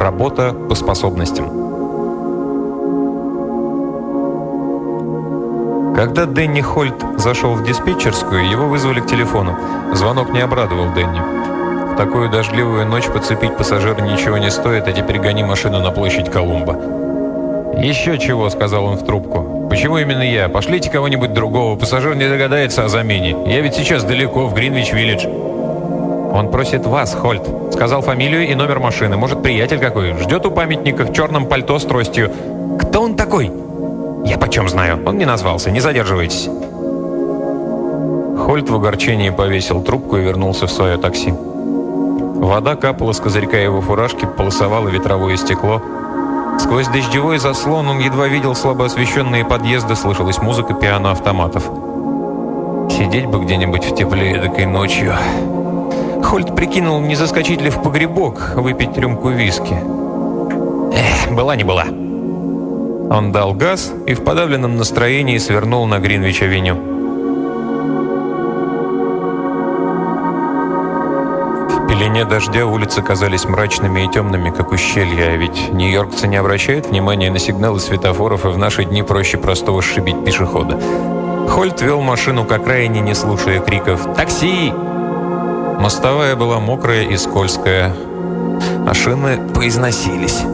Работа по способностям. Когда Дэнни Хольт зашел в диспетчерскую, его вызвали к телефону. Звонок не обрадовал Дэнни. В такую дождливую ночь подцепить пассажира ничего не стоит, а теперь гони машину на площадь Колумба. «Еще чего», — сказал он в трубку. «Почему именно я? Пошлите кого-нибудь другого. Пассажир не догадается о замене. Я ведь сейчас далеко, в Гринвич-Виллидж». «Он просит вас, Хольт. Сказал фамилию и номер машины. Может, приятель какой. Ждет у памятника в черном пальто с тростью». «Кто он такой?» «Я почем знаю. Он не назвался. Не задерживайтесь». Хольт в огорчении повесил трубку и вернулся в свое такси. Вода капала с козырька его фуражки, полосовала ветровое стекло. Сквозь дождевой заслон он едва видел слабо освещенные подъезды, слышалась музыка пиано-автоматов. Сидеть бы где-нибудь в тепле эдакой ночью. Хольт прикинул, не заскочить ли в погребок, выпить рюмку виски. Была не была. Он дал газ и в подавленном настроении свернул на Гринвич-авеню. В пелене дождя улицы казались мрачными и темными, как ущелья, а ведь нью-йоркцы не обращают внимания на сигналы светофоров, и в наши дни проще простого сшибить пешехода. Хольт вел машину к окраине, не слушая криков «Такси!». Мостовая была мокрая и скользкая, а шины поизносились.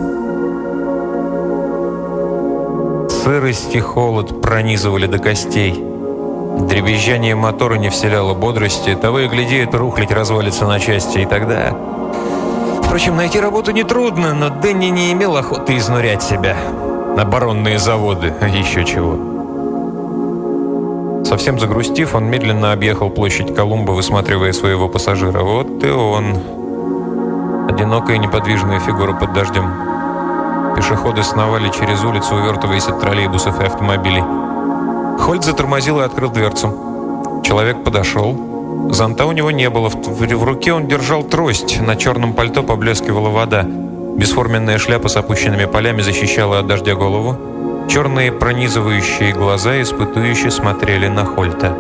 Сырость и холод пронизывали до костей. Дребезжание мотора не вселяло бодрости, того и гляди, эта рухлядь развалится на части, и тогда... Впрочем, найти работу нетрудно, но Дэнни не имел охоты изнурять себя. Оборонные заводы, еще чего. Совсем загрустив, он медленно объехал площадь Колумба, высматривая своего пассажира. Вот и он. Одинокая неподвижная фигура под дождем. Пешеходы сновали через улицу, увертываясь от троллейбусов и автомобилей. Хольт затормозил и открыл дверцу. Человек подошел. Зонта у него не было. В руке он держал трость. На черном пальто поблескивала вода. Бесформенная шляпа с опущенными полями защищала от дождя голову. Черные пронизывающие глаза испытующе смотрели на Хольта.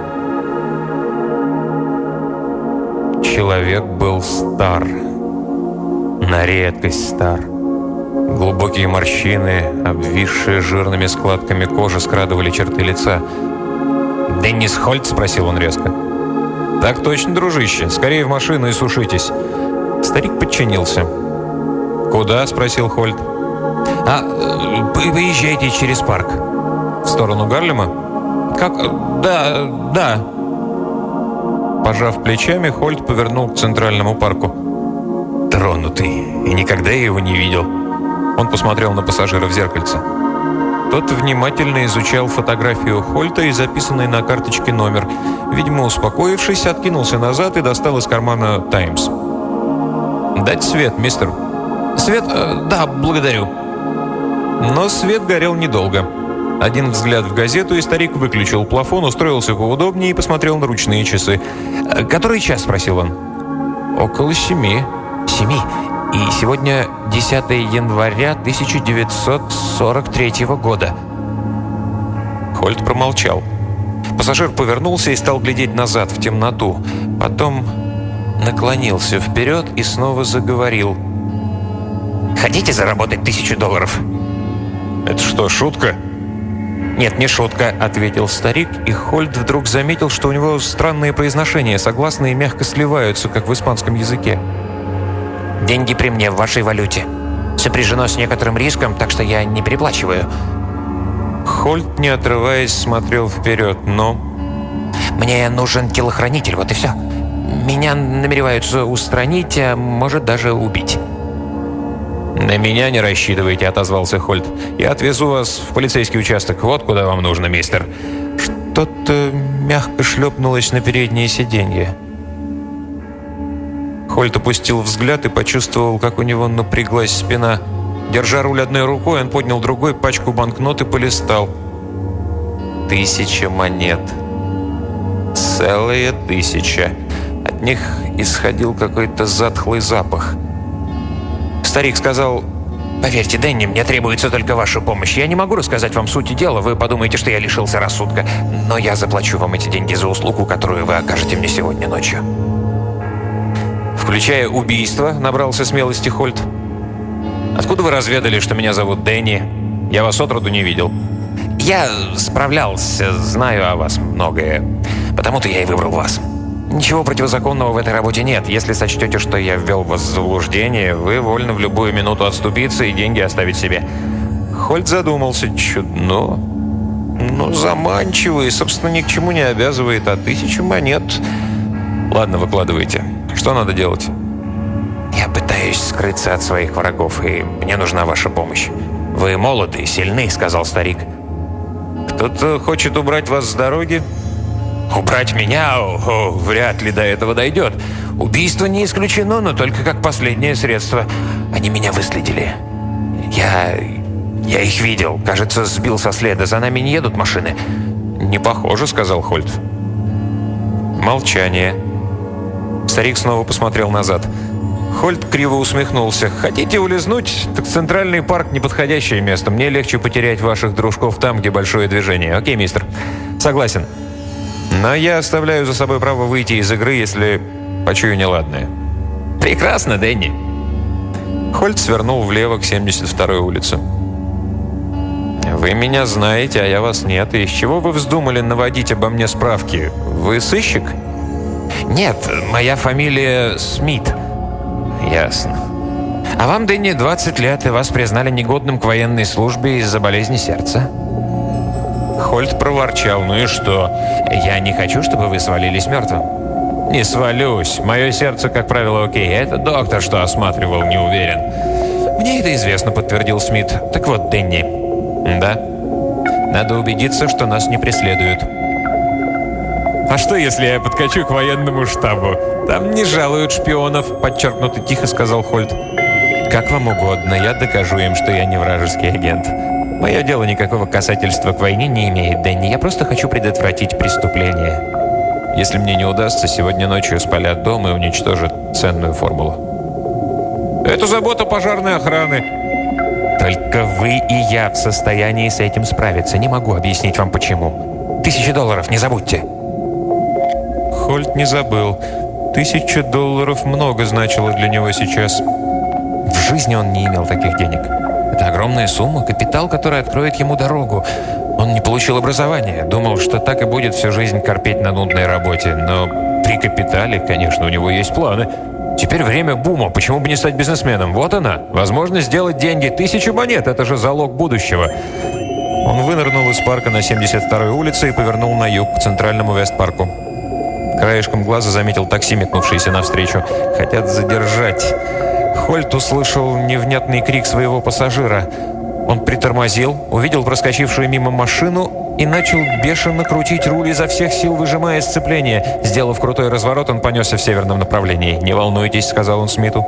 Человек был стар. На редкость стар. Глубокие морщины, обвисшие жирными складками кожи, скрадывали черты лица. «Деннис Хольт?» — спросил он резко. «Так точно, дружище. Скорее в машину и сушитесь». Старик подчинился. «Куда?» — спросил Хольт. «Выезжайте через парк». «В сторону Гарлема?» «Как? Да». Пожав плечами, Хольт повернул к Центральному парку. «Тронутый. И никогда я его не видел». Он посмотрел на пассажира в зеркальце. Тот внимательно изучал фотографию Хольта и записанный на карточке номер. Видимо, успокоившись, откинулся назад и достал из кармана «Таймс». «Дать свет, мистер». «Свет? Да, благодарю». Но свет горел недолго. Один взгляд в газету, и старик выключил плафон, устроился поудобнее и посмотрел на ручные часы. «Который час?» – спросил он. «Около 7». «7? И сегодня 10 января 1943 года». Хольт промолчал. Пассажир повернулся и стал глядеть назад, в темноту. Потом наклонился вперед и снова заговорил. «Хотите заработать $1000?» «Это что, шутка?» «Нет, не шутка», — ответил старик, и Хольт вдруг заметил, что у него странные произношения, согласные мягко сливаются, как в испанском языке. «Деньги при мне в вашей валюте. Сопряжено с некоторым риском, так что я не переплачиваю». Хольт, не отрываясь, смотрел вперед, но... «Мне нужен телохранитель, вот и все. Меня намереваются устранить, а может даже убить». «На меня не рассчитывайте», — отозвался Хольт. «Я отвезу вас в полицейский участок. Вот куда вам нужно, мистер». Что-то мягко шлепнулось на переднее сиденье. Хольт опустил взгляд и почувствовал, как у него напряглась спина. Держа руль одной рукой, он поднял другой пачку банкнот и полистал. 1000 монет. Целая 1000. От них исходил какой-то затхлый запах. Старик сказал: «Поверьте, Дэнни, мне требуется только ваша помощь. Я не могу рассказать вам сути дела, вы подумаете, что я лишился рассудка. Но я заплачу вам эти деньги за услугу, которую вы окажете мне сегодня ночью». «Включая убийство?» — набрался смелости Хольт. Откуда вы разведали, что меня зовут Дэнни? Я вас отроду не видел». «Я справлялся, знаю о вас многое. Потому-то я и выбрал вас. Ничего противозаконного в этой работе нет. Если сочтете, что я ввел вас в заблуждение, вы вольны в любую минуту отступиться и деньги оставить себе». Хольт задумался. Чудно. Но заманчиво и, собственно, ни к чему не обязывает. А 1000 монет... Ладно, выкладывайте. Что надо делать? «Я пытаюсь скрыться от своих врагов, и мне нужна ваша помощь. Вы молоды, сильны», — сказал старик. «Кто-то хочет убрать вас с дороги?» «Убрать меня? О, вряд ли до этого дойдет. Убийство не исключено, но только как последнее средство. Они меня выследили. Я их видел. Кажется, сбил со следа. За нами не едут машины». «Не похоже», — сказал Хольт. Молчание. Старик снова посмотрел назад. Хольт криво усмехнулся. «Хотите улизнуть? Так Центральный парк — неподходящее место. Мне легче потерять ваших дружков там, где большое движение. Окей, мистер. Согласен. Но я оставляю за собой право выйти из игры, если почую неладное». «Прекрасно, Дэнни». Хольт свернул влево к 72-й улице. «Вы меня знаете, а я вас нет. И с чего вы вздумали наводить обо мне справки? Вы сыщик?» «Нет, моя фамилия Смит». «Ясно. А вам, Дэнни, 20 лет, и вас признали негодным к военной службе из-за болезни сердца». Хольт проворчал. «Ну и что? Я не хочу, чтобы вы свалились мертвым». «Не свалюсь. Мое сердце, как правило, окей. Это доктор, что осматривал, не уверен». «Мне это известно», — подтвердил Смит. «Так вот, Дэнни». «Да? Надо убедиться, что нас не преследуют». «А что, если я подкачу к военному штабу? Там не жалуют шпионов», — подчеркнуто тихо сказал Хольт. «Как вам угодно. Я докажу им, что я не вражеский агент. Мое дело никакого касательства к войне не имеет, Дэнни. Я просто хочу предотвратить преступление. Если мне не удастся, сегодня ночью спалят дом и уничтожат ценную формулу». «Это забота пожарной охраны». «Только вы и я в состоянии с этим справиться. Не могу объяснить вам, почему. $1000, не забудьте». Хольт не забыл. $1000 много значило для него сейчас. В жизни он не имел таких денег. Это огромная сумма, капитал, который откроет ему дорогу. Он не получил образования. Думал, что так и будет всю жизнь корпеть на нудной работе. Но при капитале, конечно, у него есть планы. Теперь время бума. Почему бы не стать бизнесменом? Вот она. Возможность сделать деньги. 1000 монет. Это же залог будущего. Он вынырнул из парка на 72-й улице и повернул на юг, к центральному Вест-парку. Краешком глаза заметил такси, метнувшееся навстречу. «Хотят задержать». Хольт услышал невнятный крик своего пассажира. Он притормозил, увидел проскочившую мимо машину и начал бешено крутить руль изо всех сил, выжимая сцепление. Сделав крутой разворот, он понесся в северном направлении. «Не волнуйтесь», — сказал он Смиту.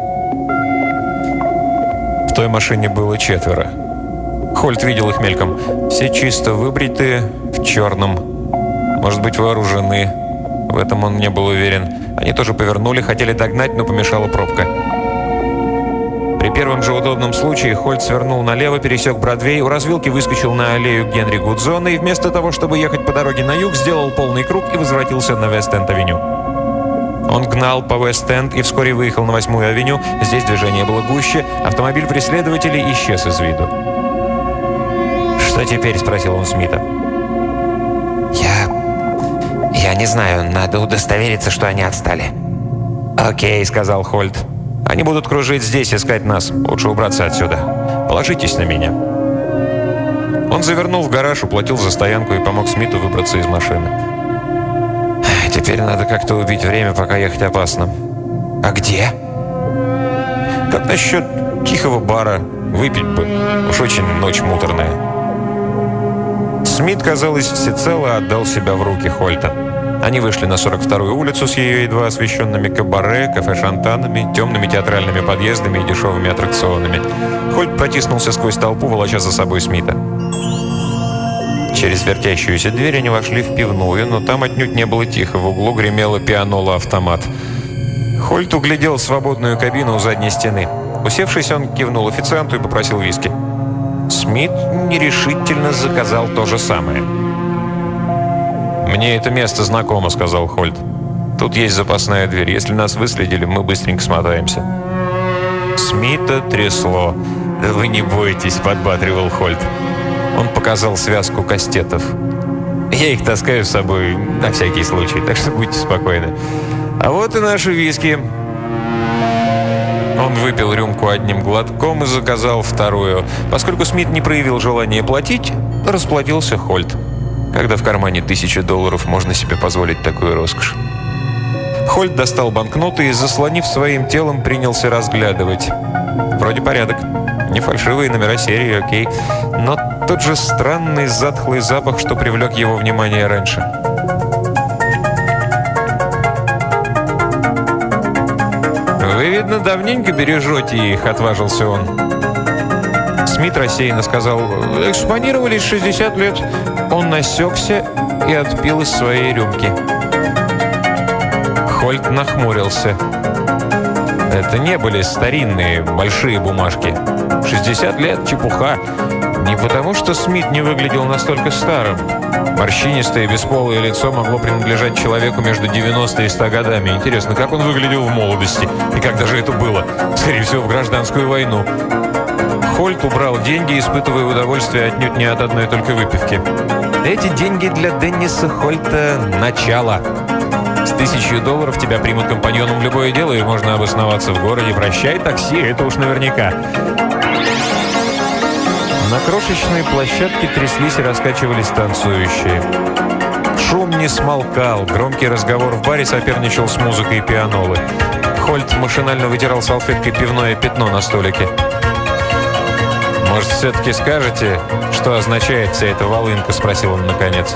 В той машине было 4. Хольт видел их мельком. Все чисто выбритые, в черном. Может быть, вооружены. В этом он не был уверен. Они тоже повернули, хотели догнать, но помешала пробка. При первом же удобном случае Хольт свернул налево, пересек Бродвей, у развилки выскочил на аллею Генри Гудзона и вместо того, чтобы ехать по дороге на юг, сделал полный круг и возвратился на Вест-Энд-авеню. Он гнал по Вест-Энд и вскоре выехал на 8-ю авеню. Здесь движение было гуще, автомобиль преследователей исчез из виду. «Что теперь?» – спросил он Смита. «Я не знаю, надо удостовериться, что они отстали». «Окей», — сказал Хольт. «Они будут кружить здесь, искать нас. Лучше убраться отсюда. Положитесь на меня». Он завернул в гараж, уплатил за стоянку и помог Смиту выбраться из машины. «Теперь надо как-то убить время, пока ехать опасно». «А где?» «Как насчет тихого бара? Выпить бы. Уж очень ночь муторная». Смит, казалось, всецело отдал себя в руки Хольта. Они вышли на 42-ю улицу с ее едва освещенными кабаре, кафе-шантанами, темными театральными подъездами и дешевыми аттракционами. Хольт протиснулся сквозь толпу, волоча за собой Смита. Через вертящуюся дверь они вошли в пивную, но там отнюдь не было тихо. В углу гремела пианола-автомат. Хольт углядел свободную кабину у задней стены. Усевшись, он кивнул официанту и попросил виски. Смит нерешительно заказал то же самое. «Мне это место знакомо», — сказал Хольт. «Тут есть запасная дверь. Если нас выследили, мы быстренько смотаемся». Смита трясло. «Да вы не бойтесь», — подбадривал Хольт. Он показал связку кастетов. «Я их таскаю с собой на всякий случай, так что будьте спокойны. А вот и наши виски». Он выпил рюмку одним глотком и заказал вторую. Поскольку Смит не проявил желания платить, расплатился Хольт. Когда в кармане $1000, можно себе позволить такую роскошь. Хольт достал банкноты и, заслонив своим телом, принялся разглядывать. Вроде порядок. Не фальшивые номера серии, окей. Но тот же странный затхлый запах, что привлек его внимание раньше. «Вы, видно, давненько бережете их», — отважился он. Смит рассеянно сказал: «Экспонировались 60 лет». Он насекся и отпил из своей рюмки. Хольт нахмурился. Это не были старинные большие бумажки. 60 лет — чепуха. Не потому, что Смит не выглядел настолько старым. Морщинистое бесполое лицо могло принадлежать человеку между 90 и 100 годами. Интересно, как он выглядел в молодости? И когда же это было? Скорее всего, в гражданскую войну. Хольт убрал деньги, испытывая удовольствие отнюдь не от одной только выпивки. Эти деньги для Денниса Хольта – начало. С $1000 тебя примут компаньоном в любое дело, и можно обосноваться в городе. Прощай, такси, это уж наверняка. На крошечной площадке тряслись и раскачивались танцующие. Шум не смолкал, громкий разговор в баре соперничал с музыкой пианолы. Хольт машинально вытирал салфеткой пивное пятно на столике. «Может, все-таки скажете, что означает вся эта волынка?» – спросил он наконец.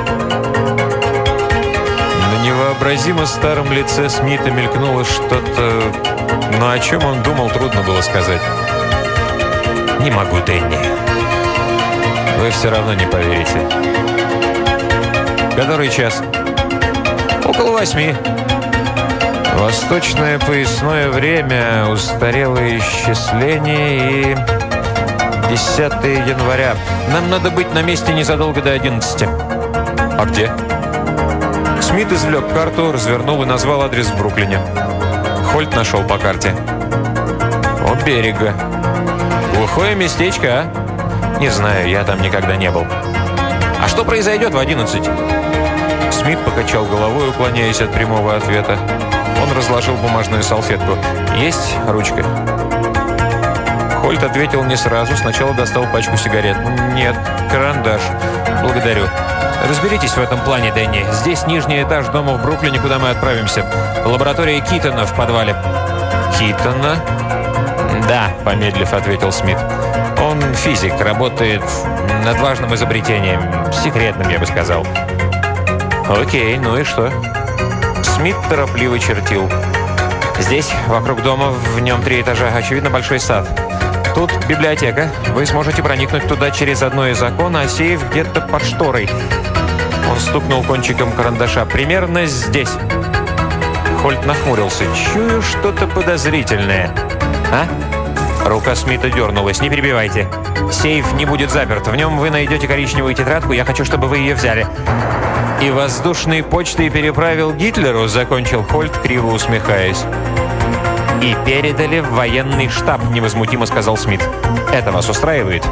На невообразимо старом лице Смита мелькнуло что-то, но о чем он думал, трудно было сказать. «Не могу, Дэнни. Вы все равно не поверите». «Который час?» «Около 8. Восточное поясное время, устарелое исчисление и 10 января. Нам надо быть на месте незадолго до 11. А где?» Смит извлек карту, развернул и назвал адрес в Бруклине. Хольт нашел по карте. «У берега. Глухое местечко, а?» «Не знаю, я там никогда не был». «А что произойдет в 11?» Смит покачал головой, уклоняясь от прямого ответа. Он разложил бумажную салфетку. «Есть ручка?» Хольт ответил не сразу. Сначала достал пачку сигарет. «Нет, карандаш. Благодарю. Разберитесь в этом плане, Дэнни. Здесь нижний этаж дома в Бруклине, куда мы отправимся. Лаборатория Китона в подвале». «Китона?» «Да», — помедлив ответил Смит. «Он физик, работает над важным изобретением. Секретным, я бы сказал». «Окей, ну и что?» Смит торопливо чертил. «Здесь, вокруг дома, в нем 3 этажа, очевидно, большой сад. Тут библиотека. Вы сможете проникнуть туда через одно из окон, а сейф где-то под шторой». Он стукнул кончиком карандаша. «Примерно здесь». Хольт нахмурился. «Чую что-то подозрительное». «А?» Рука Смита дернулась. «Не перебивайте. Сейф не будет заперт. В нем вы найдете коричневую тетрадку. Я хочу, чтобы вы ее взяли». «И воздушной почтой переправил Гитлеру», — закончил Хольт, криво усмехаясь. «И передали в военный штаб», — невозмутимо сказал Смит. «Это вас устраивает?»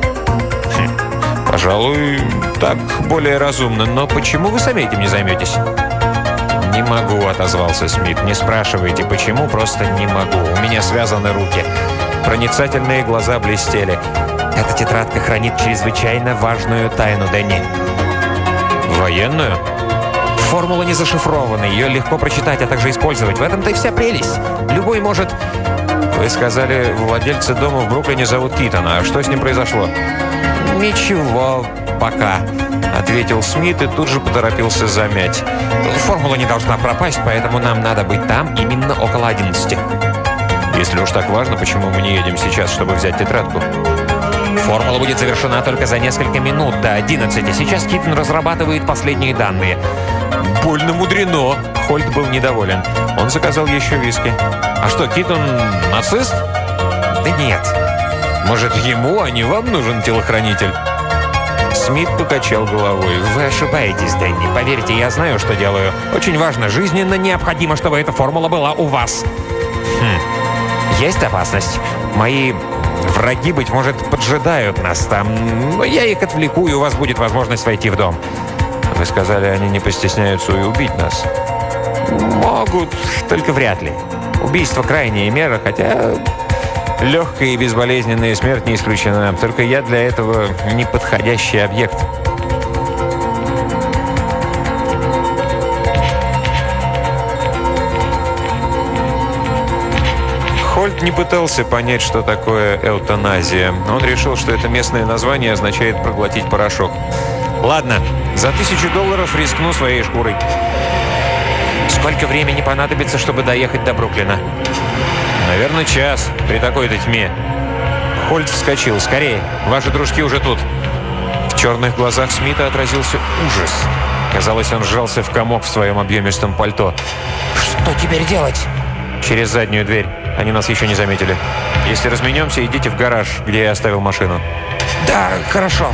«Пожалуй, так более разумно. Но почему вы сами этим не займетесь?» «Не могу», — отозвался Смит. «Не спрашивайте, почему, просто не могу. У меня связаны руки». Проницательные глаза блестели. «Эта тетрадка хранит чрезвычайно важную тайну, Дэнни». «Военную?» «Формула не зашифрована. Ее легко прочитать, а также использовать. В этом-то и вся прелесть. Любой может...» «Вы сказали, владельца дома в Бруклине зовут Китона. А что с ним произошло?» «Ничего пока», — ответил Смит и тут же поторопился замять. «Формула не должна пропасть, поэтому нам надо быть там именно около 11. «Если уж так важно, почему мы не едем сейчас, чтобы взять тетрадку?» «Формула будет завершена только за несколько минут до 11. Сейчас Китон разрабатывает последние данные». «Больно мудрено!» Хольт был недоволен. Он заказал еще виски. «А что, Китон нацист?» «Да нет. Может, ему, а не вам нужен телохранитель?» Смит покачал головой. «Вы ошибаетесь, Дэнни. Поверьте, я знаю, что делаю. Очень важно, жизненно необходимо, чтобы эта формула была у вас». «Есть опасность. Мои Враги, быть может, поджидают нас там. Но я их отвлеку, и у вас будет возможность войти в дом». «Вы сказали, они не постесняются и убить нас». «Могут, только вряд ли. Убийство – крайняя мера, хотя легкая и безболезненная смерть не исключена. Только я для этого неподходящий объект». Хольт не пытался понять, что такое эутаназия. Он решил, что это местное название означает «проглотить порошок». «Ладно, за $1000 рискну своей шкурой». «Сколько времени понадобится, чтобы доехать до Бруклина?» «Наверное, час при такой-то тьме». Хольт вскочил. «Скорее, ваши дружки уже тут». В черных глазах Смита отразился ужас. Казалось, он сжался в комок в своем объемистом пальто. «Что теперь делать?» «Через заднюю дверь. Они нас еще не заметили. Если разменемся, идите в гараж, где я оставил машину». «Да, хорошо».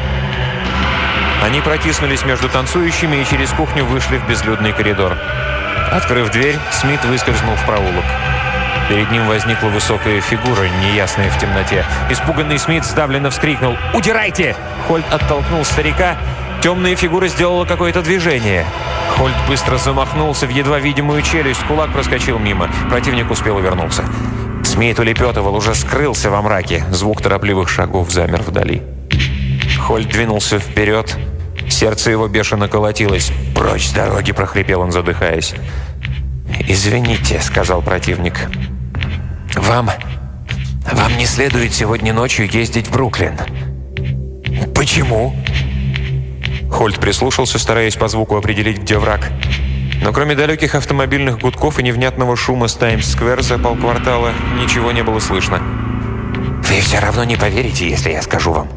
Они протиснулись между танцующими и через кухню вышли в безлюдный коридор. Открыв дверь, Смит выскользнул в проулок. Перед ним возникла высокая фигура, неясная в темноте. Испуганный Смит сдавленно вскрикнул: «Удирайте!» Хольт оттолкнул старика. Темная фигура сделала какое-то движение. Хольт быстро замахнулся в едва видимую челюсть. Кулак проскочил мимо. Противник успел увернуться. Смит улепетывал, уже скрылся во мраке. Звук торопливых шагов замер вдали. Хольт двинулся вперед. Сердце его бешено колотилось. «Прочь с дороги!» – прохрипел он, задыхаясь. «Извините», – сказал противник. «Вам не следует сегодня ночью ездить в Бруклин». «Почему?» Хольт прислушался, стараясь по звуку определить, где враг. Но кроме далеких автомобильных гудков и невнятного шума с Таймс-сквер за полквартала ничего не было слышно. «Вы все равно не поверите, если я скажу вам».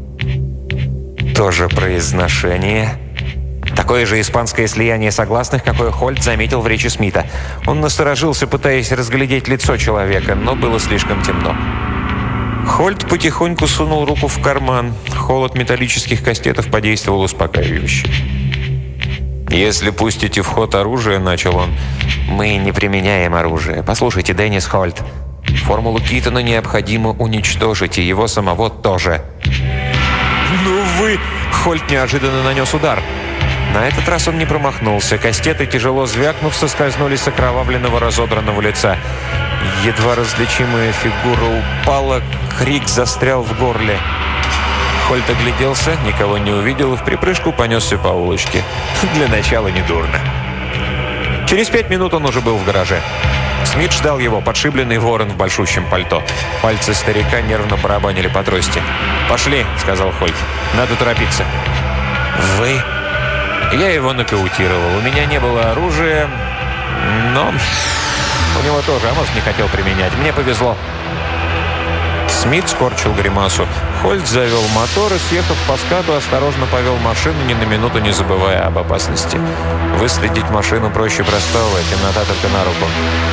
Тоже произношение. Такое же испанское слияние согласных, какое Хольт заметил в речи Смита. Он насторожился, пытаясь разглядеть лицо человека, но было слишком темно. Хольт потихоньку сунул руку в карман. Холод металлических кастетов подействовал успокаивающе. «Если пустите в ход оружие», — начал он. «Мы не применяем оружие. Послушайте, Деннис Хольт, формулу Китона необходимо уничтожить, и его самого тоже». «Ну вы...» — Хольт неожиданно нанес удар. На этот раз он не промахнулся. Кастеты, тяжело звякнув, соскользнули с окровавленного разодранного лица. Едва различимая фигура упала, крик застрял в горле. Хольт огляделся, никого не увидел и в припрыжку понесся по улочке. Для начала недурно. Через 5 минут он уже был в гараже. Смит ждал его, подшибленный ворон в большущем пальто. Пальцы старика нервно барабанили по трости. «Пошли», — сказал Хольт. «Надо торопиться». «Вы?» «Я его нокаутировал. У меня не было оружия, но у него тоже, а может, не хотел применять. Мне повезло». Смит скорчил гримасу. Хольт завел мотор и, съехав по скату, осторожно повел машину, ни на минуту не забывая об опасности. Выследить машину проще простого, темнота только на руку.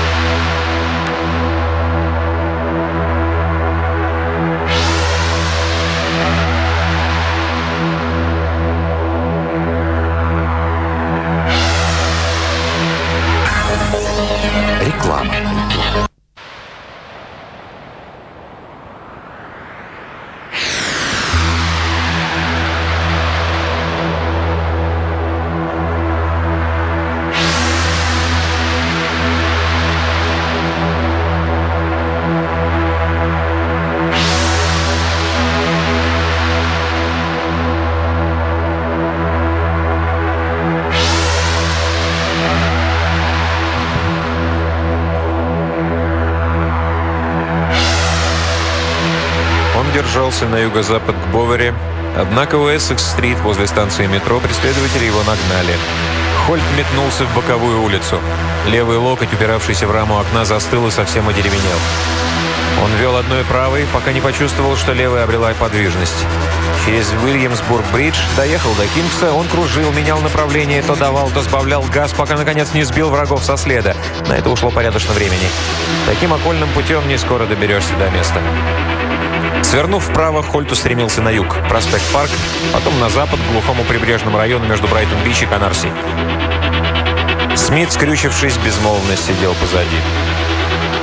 Реклама. Держался на юго-запад к Бовере, однако у Эссекс-стрит возле станции метро преследователи его нагнали. Хольт метнулся в боковую улицу. Левый локоть, упиравшийся в раму окна, застыл и совсем одеревенел. Он вел одной правой, пока не почувствовал, что левая обрела подвижность. Через Уильямсбург-бридж доехал до Кингса, он кружил, менял направление, то давал, то сбавлял газ, пока, наконец, не сбил врагов со следа. На это ушло порядочно времени. Таким окольным путем не скоро доберешься до места. Свернув вправо, Хольт устремился на юг, проспект Парк, потом на запад, к глухому прибрежному району между Брайтон-Бич и Канарси. Смит, скрючившись, безмолвно сидел позади.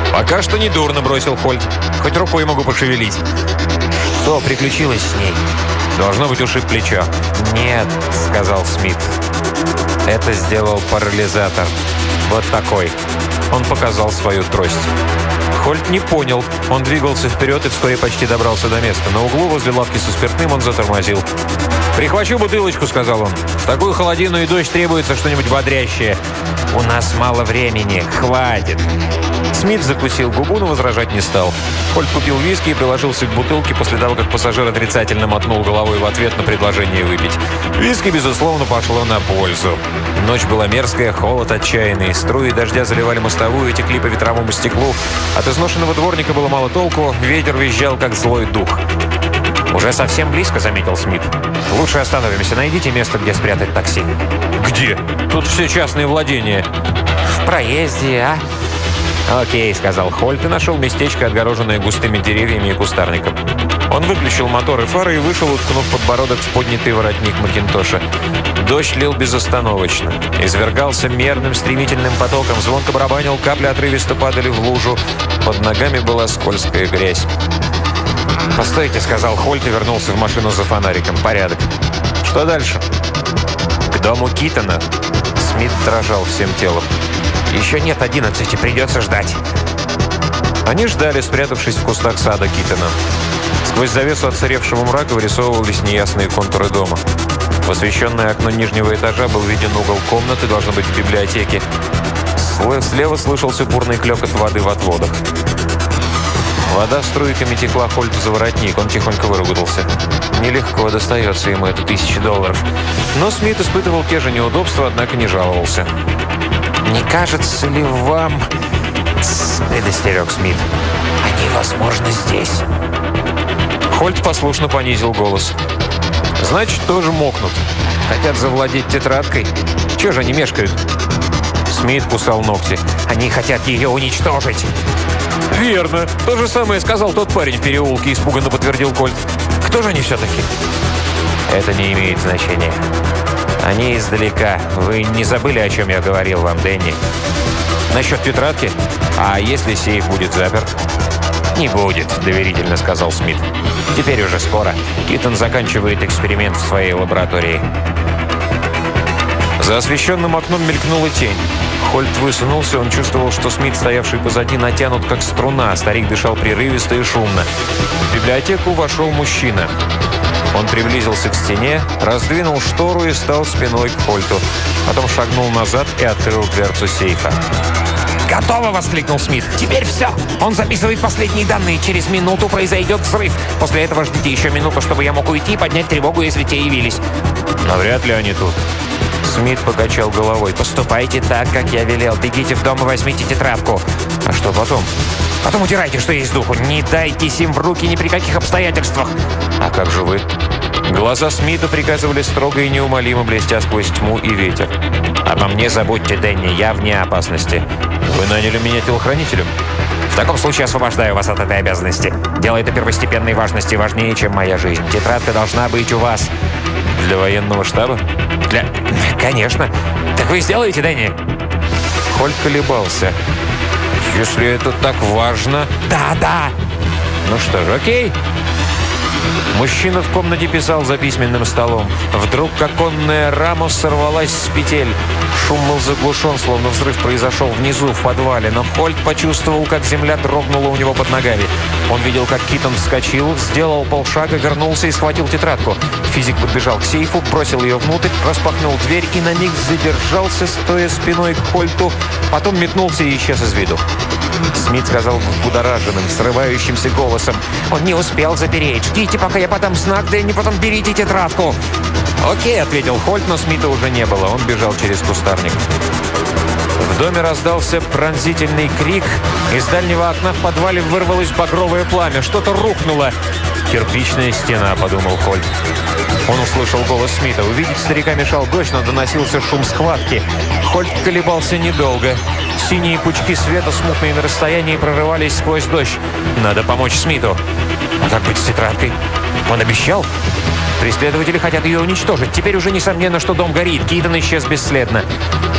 «Пока что недурно», — бросил Хольт. «Хоть рукой могу пошевелить». Что приключилось с ней? «Должно быть ушиб плечо». «Нет», — сказал Смит. «Это сделал парализатор. Вот такой». Он показал свою трость. Хольт не понял. Он двигался вперед и вскоре почти добрался до места. На углу возле лавки со спиртным он затормозил. «Прихвачу бутылочку», — сказал он. «В такую холодину и дождь требуется что-нибудь бодрящее». «У нас мало времени. Хватит». Смит закусил губу, но возражать не стал. Хольт купил виски и приложился к бутылке после того, как пассажир отрицательно мотнул головой в ответ на предложение выпить. Виски, безусловно, пошло на пользу. Ночь была мерзкая, холод отчаянный. Струи дождя заливали мостовую и текли по ветровому стеклу. От изношенного дворника было мало толку, ветер визжал, как злой дух. «Уже совсем близко», — заметил Смит. «Лучше остановимся. Найдите место, где спрятать такси». «Где? Тут все частные владения». «В проезде, а?» «Окей», — сказал Хольт и нашел местечко, отгороженное густыми деревьями и кустарником. Он выключил мотор и фары и вышел, уткнув подбородок в поднятый воротник макинтоша. Дождь лил безостановочно. Извергался мерным, стремительным потоком, звонко барабанил, капли отрывисто падали в лужу. Под ногами была скользкая грязь. «Постойте», — сказал Хольт и вернулся в машину за фонариком. «Порядок». «Что дальше?» «К дому Китона». Смит дрожал всем телом. «Еще нет 11, придется ждать». Они ждали, спрятавшись в кустах сада Китона. Сквозь завесу отсыревшего мрака вырисовывались неясные контуры дома. В освещенное окно нижнего этажа был виден угол комнаты, должно быть, в библиотеке. Слева слышался бурный клёкот воды в отводах. Вода струйками текла Хольту за воротник. Он тихонько выругался. Нелегко достается ему это $1000. Но Смит испытывал те же неудобства, однако не жаловался. «Не кажется ли вам...» — предостерег Смит. «Они, возможно, здесь». Хольт послушно понизил голос. «Значит, тоже мокнут. Хотят завладеть тетрадкой. Чего же они мешкают?» Смит кусал ногти. «Они хотят ее уничтожить». «Верно. То же самое сказал тот парень в переулке», — испуганно подтвердил Хольт. «Кто же они все-таки?» «Это не имеет значения. Они издалека. Вы не забыли, о чем я говорил вам, Дэнни?» «Насчет тетрадки? А если сейф будет заперт?» «Не будет», — доверительно сказал Смит. «Теперь уже скоро. Китон заканчивает эксперимент в своей лаборатории». За освещенным окном мелькнула тень. Хольт высунулся, он чувствовал, что Смит, стоявший позади, натянут как струна. Старик дышал прерывисто и шумно. В библиотеку вошел мужчина. Он приблизился к стене, раздвинул штору и стал спиной к Хольту. Потом шагнул назад и открыл дверцу сейфа. «Готово!» — воскликнул Смит. «Теперь все! Он записывает последние данные. Через минуту произойдет взрыв. После этого ждите еще минуту, чтобы я мог уйти и поднять тревогу, если те явились». «Но вряд ли они тут». Смит покачал головой. «Поступайте так, как я велел. Бегите в дом и возьмите тетрадку». «А что потом?» «Потом удирайте, что есть духу. Не дайтесь им в руки ни при каких обстоятельствах». «А как же вы?» Глаза Смита приказывали строго и неумолимо, блестя сквозь тьму и ветер. «Обо мне забудьте, Дэнни. Я вне опасности». «Вы наняли меня телохранителем?» «В таком случае освобождаю вас от этой обязанности. Дело это первостепенной важности, важнее, чем моя жизнь. Тетрадка должна быть у вас». «Для военного штаба?» «Для... Конечно. Так вы сделаете, Дэнни?» Хольт колебался. «Если это так важно...» «Да». «Ну что же, окей». Мужчина в комнате писал за письменным столом. Вдруг оконная рама сорвалась с петель. Шум был заглушен, словно взрыв произошел внизу, в подвале. Но Хольт почувствовал, как земля дрогнула у него под ногами. Он видел, как Китон вскочил, сделал полшага, вернулся и схватил тетрадку. Физик подбежал к сейфу, бросил ее внутрь, распахнул дверь и на миг задержался, стоя спиной к Хольту. Потом метнулся и исчез из виду. Смит сказал взбудораженным, срывающимся голосом: «Он не успел запереть. Ждите, пока я подам знак, Дэнни, потом берите тетрадку». «Окей», — ответил Хольт, но Смита уже не было. Он бежал через кустарник. В доме раздался пронзительный крик. Из дальнего окна в подвале вырвалось багровое пламя. Что-то рухнуло. «Кирпичная стена», — подумал Хольт. Он услышал голос Смита. Увидеть старика мешал дождь, но доносился шум схватки. Хольт колебался недолго. Синие пучки света, смутные на расстоянии, прорывались сквозь дождь. Надо помочь Смиту. А как быть с тетрадкой? Он обещал? Преследователи хотят ее уничтожить. Теперь уже несомненно, что дом горит. Китон исчез бесследно.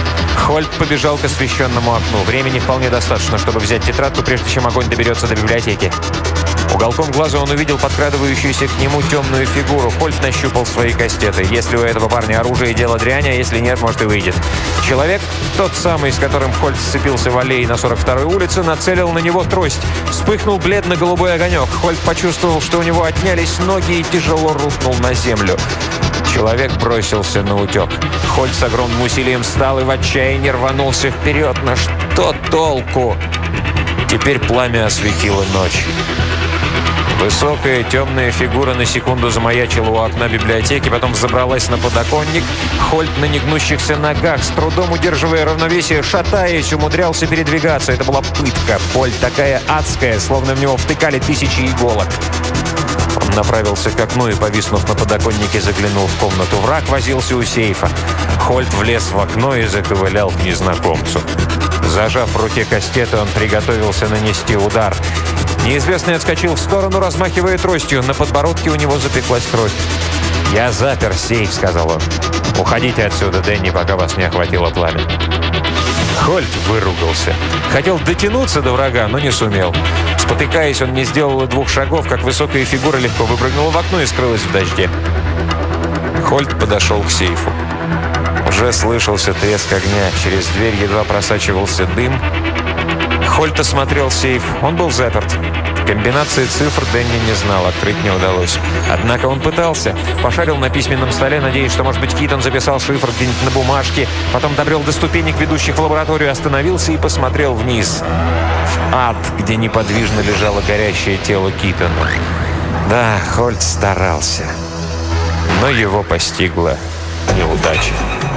Хольт побежал к освещенному окну. Времени вполне достаточно, чтобы взять тетрадку, прежде чем огонь доберется до библиотеки. Уголком глаза он увидел подкрадывающуюся к нему темную фигуру. Хольт нащупал свои кастеты. Если у этого парня оружие, дело дрянь, а если нет, может и выйдет. Человек, тот самый, с которым Хольт сцепился в аллее на 42-й улице, нацелил на него трость. Вспыхнул бледно-голубой огонек. Хольт почувствовал, что у него отнялись ноги и тяжело рухнул на землю. Человек бросился на утек. Хольт с огромным усилием встал и в отчаянии рванулся вперед. Но что толку? Теперь пламя осветило ночь. Высокая темная фигура на секунду замаячила у окна библиотеки, потом взобралась на подоконник. Хольт на негнущихся ногах, с трудом удерживая равновесие, шатаясь, умудрялся передвигаться. Это была пытка. Боль такая адская, словно в него втыкали тысячи иголок. Он направился к окну и, повиснув на подоконнике, заглянул в комнату. Враг возился у сейфа. Хольт влез в окно и заковылял к незнакомцу. Зажав в руке кастеты, он приготовился нанести удар. Неизвестный отскочил в сторону, размахивая тростью. На подбородке у него запеклась кровь. «Я запер сейф», — сказал он. «Уходите отсюда, Дэнни, пока вас не охватило пламя». Хольт выругался. Хотел дотянуться до врага, но не сумел. Спотыкаясь, он не сделал и 2 шагов, как высокая фигура легко выпрыгнула в окно и скрылась в дожде. Хольт подошел к сейфу. Уже слышался треск огня. Через дверь едва просачивался дым. Хольт осмотрел сейф. Он был заперт. Комбинации цифр Дэнни не знал, открыть не удалось. Однако он пытался. Пошарил на письменном столе, надеясь, что, может быть, Китон записал шифр где-нибудь на бумажке. Потом добрел до ступенек, ведущих в лабораторию, остановился и посмотрел вниз. В ад, где неподвижно лежало горящее тело Китона. Да, Хольт старался. Но его постигла неудача.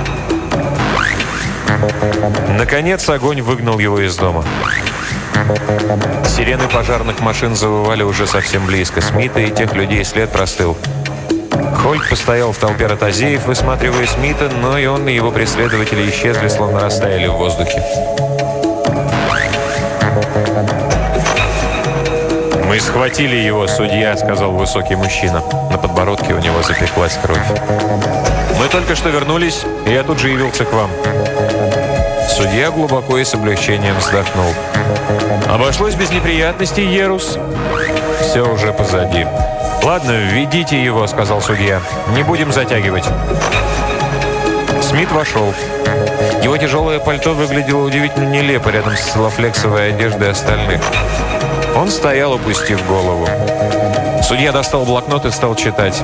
Наконец огонь выгнал его из дома. Сирены пожарных машин завывали уже совсем близко. Смита и тех людей след простыл. Хольт постоял в толпе ротозеев, высматривая Смита, но и он, и его преследователи исчезли, словно растаяли в воздухе. «Мы схватили его, судья», — сказал высокий мужчина. На подбородке у него запеклась кровь. «Мы только что вернулись, и я тут же явился к вам». Судья глубоко и с облегчением вздохнул. «Обошлось без неприятностей, Ерус?» «Все уже позади». «Ладно, введите его», — сказал судья. «Не будем затягивать». Смит вошел. Его тяжелое пальто выглядело удивительно нелепо рядом с целлофлексовой одеждой остальных. Он стоял, опустив голову. Судья достал блокнот и стал читать.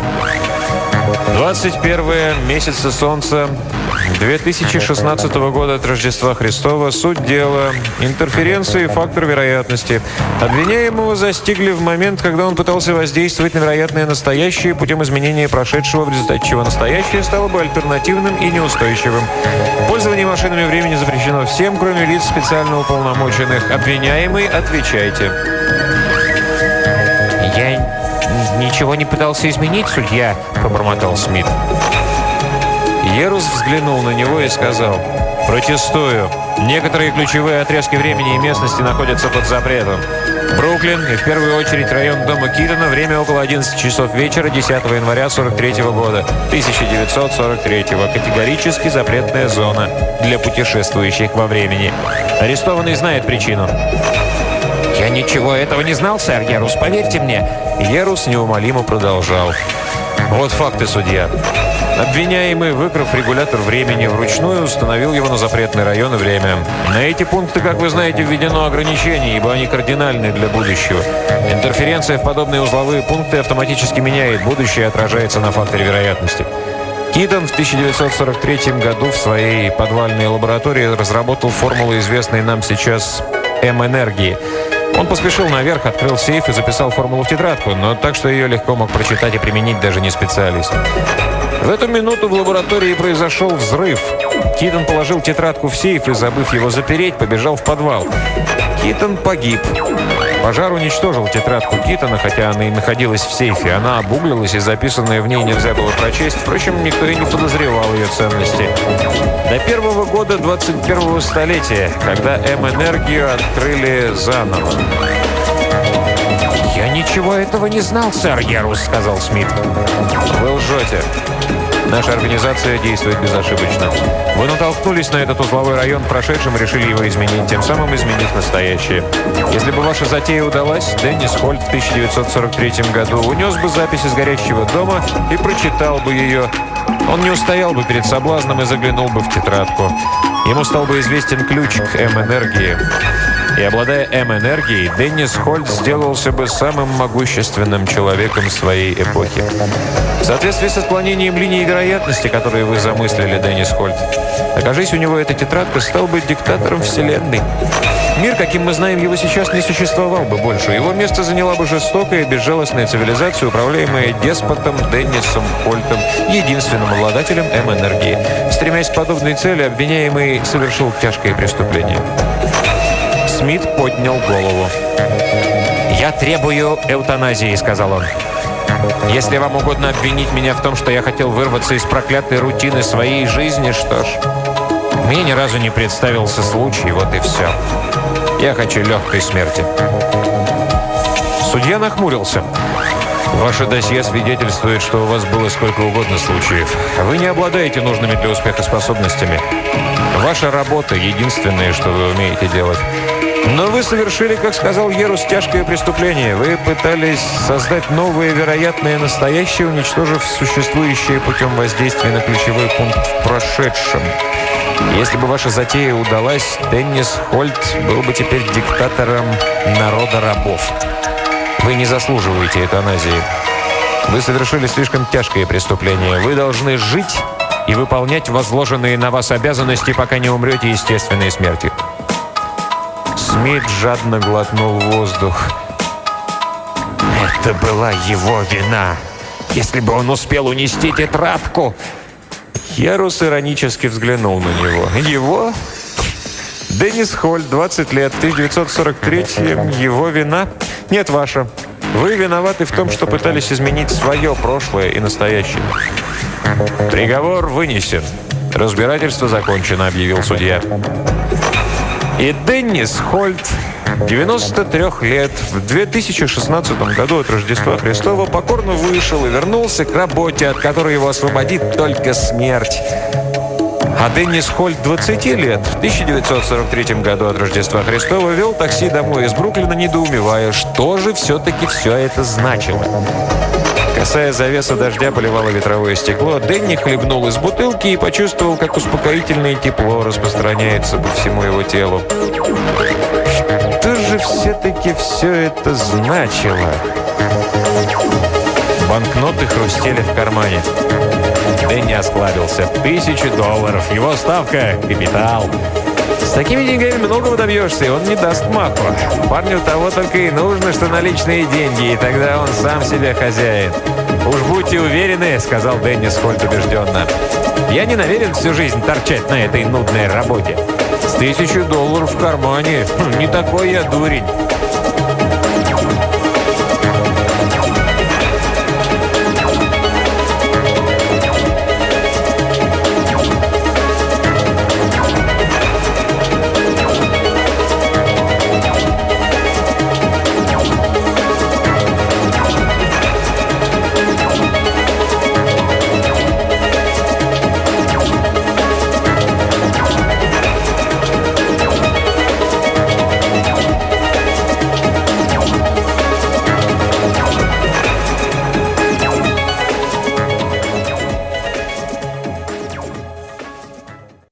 21 месяца солнца 2016 года от Рождества Христова. Суть дела. Интерференция и фактор вероятности. Обвиняемого застигли в момент, когда он пытался воздействовать на вероятное настоящее путем изменения прошедшего, в результате чего настоящее стало бы альтернативным и неустойчивым. Пользование машинами времени запрещено всем, кроме лиц специально уполномоченных. Обвиняемый, отвечайте. «Я ничего не пытался изменить, судья», — пробормотал Смит. Ерус взглянул на него и сказал: «Протестую. Некоторые ключевые отрезки времени и местности находятся под запретом. Бруклин и в первую очередь район дома Китона. Время около 11 часов вечера 10 января 43 года. 1943-го. Категорически запретная зона для путешествующих во времени. Арестованный знает причину». «Я ничего этого не знал, сэр Ерус, поверьте мне». Ерус неумолимо продолжал. «Вот факты, судья. Обвиняемый, выкрав регулятор времени, вручную установил его на запретный район и время. На эти пункты, как вы знаете, введено ограничение, ибо они кардинальны для будущего. Интерференция в подобные узловые пункты автоматически меняет будущее и отражается на факторе вероятности. Китон в 1943 году в своей подвальной лаборатории разработал формулу, известной нам сейчас М-энергии. Он поспешил наверх, открыл сейф и записал формулу в тетрадку, но так, что ее легко мог прочитать и применить даже не специалист. В эту минуту в лаборатории произошел взрыв. Китон положил тетрадку в сейф и, забыв его запереть, побежал в подвал. Китон погиб. Пожар уничтожил тетрадку Китона, хотя она и находилась в сейфе. Она обуглилась, и записанное в ней нельзя было прочесть. Впрочем, никто и не подозревал ее ценности. До первого года 21-го столетия, когда М-энергию открыли заново. «Я ничего этого не знал, сэр Ерус», — сказал Смит. «Вы лжете. Наша организация действует безошибочно. Вы натолкнулись на этот узловой район в прошедшем и решили его изменить, тем самым изменив настоящее. Если бы ваша затея удалась, Деннис Хольт в 1943 году унес бы запись из горящего дома и прочитал бы ее. Он не устоял бы перед соблазном и заглянул бы в тетрадку. Ему стал бы известен ключ к М-энергии. И обладая М-энергией, Деннис Хольт сделался бы самым могущественным человеком своей эпохи. В соответствии с отклонением линии вероятности, которые вы замыслили, Деннис Хольт, окажись у него эта тетрадка, стал бы диктатором Вселенной. Мир, каким мы знаем его сейчас, не существовал бы больше. Его место заняла бы жестокая и безжалостная цивилизация, управляемая деспотом Деннисом Хольтом, единственным обладателем М-энергии. Стремясь к подобной цели, обвиняемый совершил тяжкое преступление. Смит поднял голову. «Я требую эвтаназии», — сказал он. «Если вам угодно обвинить меня в том, что я хотел вырваться из проклятой рутины своей жизни, что ж, мне ни разу не представился случай, вот и все. Я хочу легкой смерти». Судья нахмурился. «Ваше досье свидетельствует, что у вас было сколько угодно случаев. Вы не обладаете нужными для успеха способностями. Ваша работа — единственное, что вы умеете делать. Но вы совершили, как сказал Ерус, тяжкое преступление. Вы пытались создать новое вероятное настоящее, уничтожив существующее путем воздействия на ключевой пункт в прошедшем. Если бы ваша затея удалась, Деннис Хольт был бы теперь диктатором народа рабов. Вы не заслуживаете эвтаназии. Вы совершили слишком тяжкое преступление. Вы должны жить и выполнять возложенные на вас обязанности, пока не умрете естественной смертью». Смит жадно глотнул воздух. «Это была его вина. Если бы он успел унести тетрадку!» Ярус иронически взглянул на него. «Его? Деннис Хольт, 20 лет, в 1943-м. Его вина? Нет, ваша. Вы виноваты в том, что пытались изменить свое прошлое и настоящее». «Приговор вынесен. Разбирательство закончено», — объявил судья. И Деннис Хольт, 93 лет, в 2016 году от Рождества Христова покорно вышел и вернулся к работе, от которой его освободит только смерть. А Деннис Хольт, 20 лет, в 1943 году от Рождества Христова вел такси домой из Бруклина, недоумевая, что же все-таки все это значило. Косая завеса дождя поливала ветровое стекло. Дэнни хлебнул из бутылки и почувствовал, как успокоительное тепло распространяется по всему его телу. Что же все-таки все это значило? Банкноты хрустели в кармане. Дэнни осклабился. $1000. Его ставка — капитал. С такими деньгами многого добьешься, и он не даст маху. Парню того только и нужно, что наличные деньги, и тогда он сам себе хозяин. «Уж будьте уверены», — сказал Деннис Хольт убежденно. «Я не намерен всю жизнь торчать на этой нудной работе. С $1000 в кармане. Не такой я дурень.